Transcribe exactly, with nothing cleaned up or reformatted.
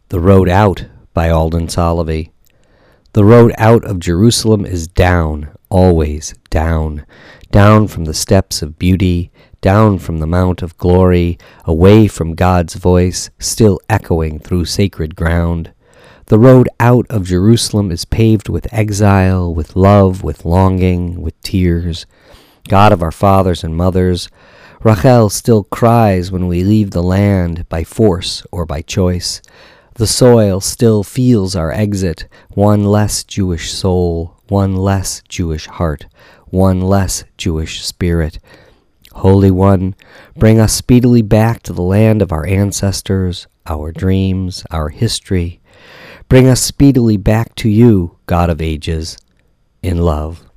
The Road Out by Alden Solovey. The road out of Jerusalem is down, always down, down from the steps of beauty, down from the mount of glory, away from God's voice, still echoing through sacred ground. The road out of Jerusalem is paved with exile, with love, with longing, with tears. God of our fathers and mothers, Rachel still cries when we leave the land by force or by choice. The soil still feels our exit, one less Jewish soul, one less Jewish heart, one less Jewish spirit. Holy One, bring us speedily back to the land of our ancestors, our dreams, our history. Bring us speedily back to you, God of ages, in love.